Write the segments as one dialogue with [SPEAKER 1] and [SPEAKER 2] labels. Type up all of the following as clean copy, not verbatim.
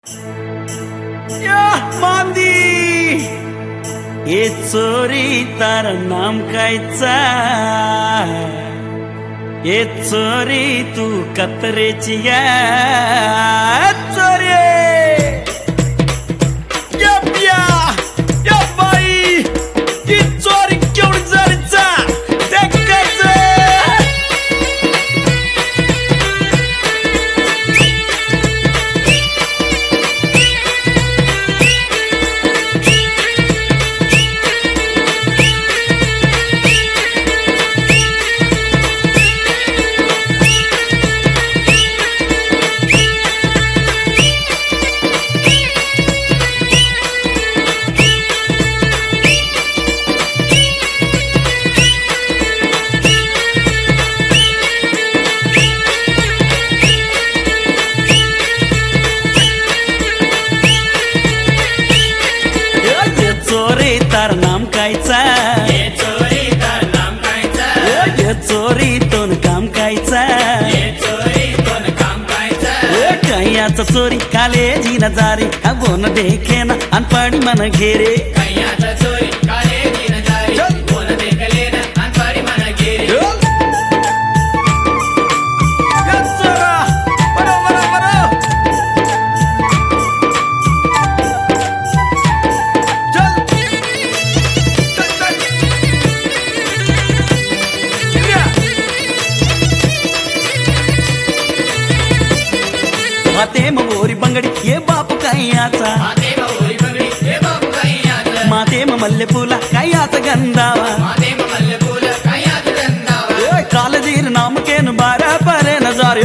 [SPEAKER 1] मांदी ये चोरी तार नाम कायचा ये चोरी तू कतरेची चोरी बाई ही चोरी केवढी जायचा नाम कायचा
[SPEAKER 2] ये चोरी तार नाम कायचा
[SPEAKER 1] ये चोरी तोन काम कायचा
[SPEAKER 2] ये चोरी तोन काम कायचा
[SPEAKER 1] कैयाचा चोरी कालेजी न जारी बोन देखे ना अनपाडी मन घेरे
[SPEAKER 2] कैयाचा चोरी कालेजी न जारी बोन देखले ना अनपाडी मन घेरे
[SPEAKER 1] माते मोरी बंगडी ये बापू कैयाचा
[SPEAKER 2] माते मोरी बंगडी ये बापू कैयाचा
[SPEAKER 1] माते मल्ले फुला कैयाचा गंधावा
[SPEAKER 2] माते मल्ले फुला कैयाचा गंधावा
[SPEAKER 1] कालजीर नाम केन बारा परे नजार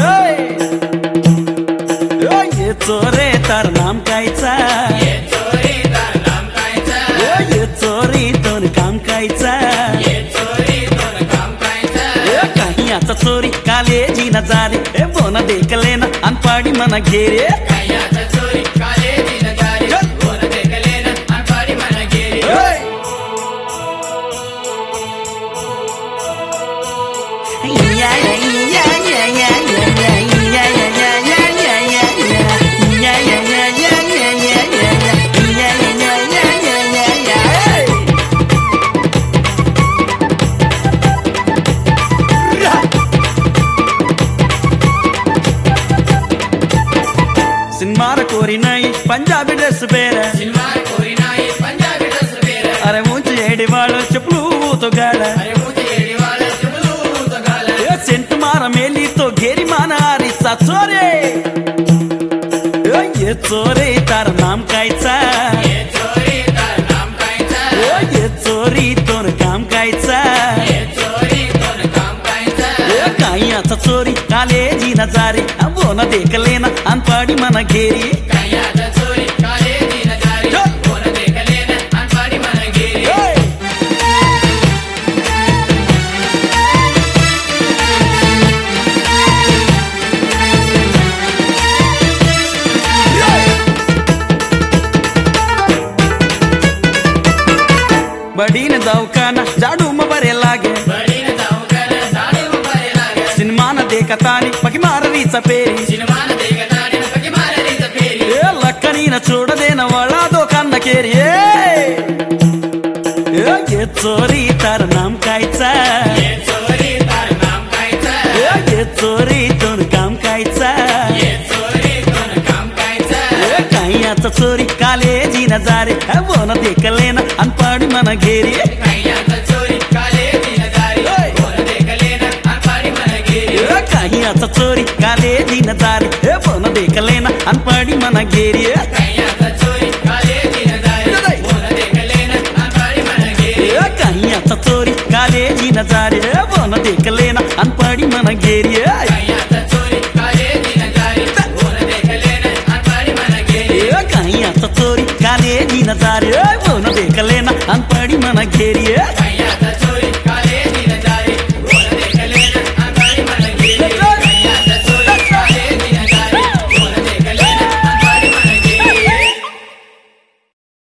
[SPEAKER 1] ये चोरे तार नाम कायचा
[SPEAKER 2] ये चोरी तार नाम कायचा
[SPEAKER 1] ये चोरी तोन काम कायचा
[SPEAKER 2] ये चोरी तोन काम कायचा
[SPEAKER 1] कैयाचा चोरी कालेजी न जारी बोन देखले ना अनपाडी मन घेरे
[SPEAKER 2] कैयाचा चोरी कालेजी न जारी बोन देखले ना अनपाडी मन घेरे
[SPEAKER 1] सिन्मार कोरी नहीं पंजाबी ड्रेस बेरे
[SPEAKER 2] सिन्मार कोरी नाही पंजाबी ड्रेस बेरे
[SPEAKER 1] अरे मुझे एडी वालो चपलू तो गाड़ा
[SPEAKER 2] अरे मुझे एडी वाला चपलू तो गाला
[SPEAKER 1] ये सेंट मारा मेली तो घेरी माना आरिसा चोरे ये चोरे तार नाम कायचा
[SPEAKER 2] ये चोरी तार नाम कायचा
[SPEAKER 1] ये चोरी तोर काम कायचा
[SPEAKER 2] ये चोरी तोन काम कायचा
[SPEAKER 1] कैयाचा चोरी कालेजी न जारी बोन देखले ना अनपाडी मन घेरी
[SPEAKER 2] कैयाचा चोरी कालेजी न जारी बोन देखले ना अनपाडी मन घेरी
[SPEAKER 1] बडीन दवाखाना झाडू म बरे लागे
[SPEAKER 2] बडीन दवाखाना झाडू म बरे लागे
[SPEAKER 1] सिनेमा न देखतानी पकी माररीचा पेरी
[SPEAKER 2] सिनेमा न देखतानी पकी माररीचा पेरी
[SPEAKER 1] लక్కनी न చూడదేన वळा दोकान केरी ये चोरी तार नाम कायचा
[SPEAKER 2] ये चोरी तार नाम कायचा
[SPEAKER 1] ये चोरी तोन काम कायचा
[SPEAKER 2] ये चोरी तोन काम कायचा
[SPEAKER 1] कैयाचा चोरी कालेजी न जारी बोन देखले ना अनपाडी मन घेरी
[SPEAKER 2] कैयाचा चोरी कालेजी न जारी बोन देखले ना अनपाडी मन घेरी
[SPEAKER 1] कैयाचा चोरी कालेजी न जारी बोन देखले ना अनपाडी मन घेरी
[SPEAKER 2] कैयाचा चोरी कालेजी न जारी बोन देखले ना अनपाडी मन घेरी
[SPEAKER 1] कैयाचा चोरी कालेजी न जारी बोन देखले ना अनपाडी मन घेरी
[SPEAKER 2] कैयाचा चोरी कालेजी न जारी बोन देखले ना अनपाडी मन घेरी
[SPEAKER 1] कैयाचा चोरी कालेजी न जारी बोन देखले ना अनपाडी मन घेरी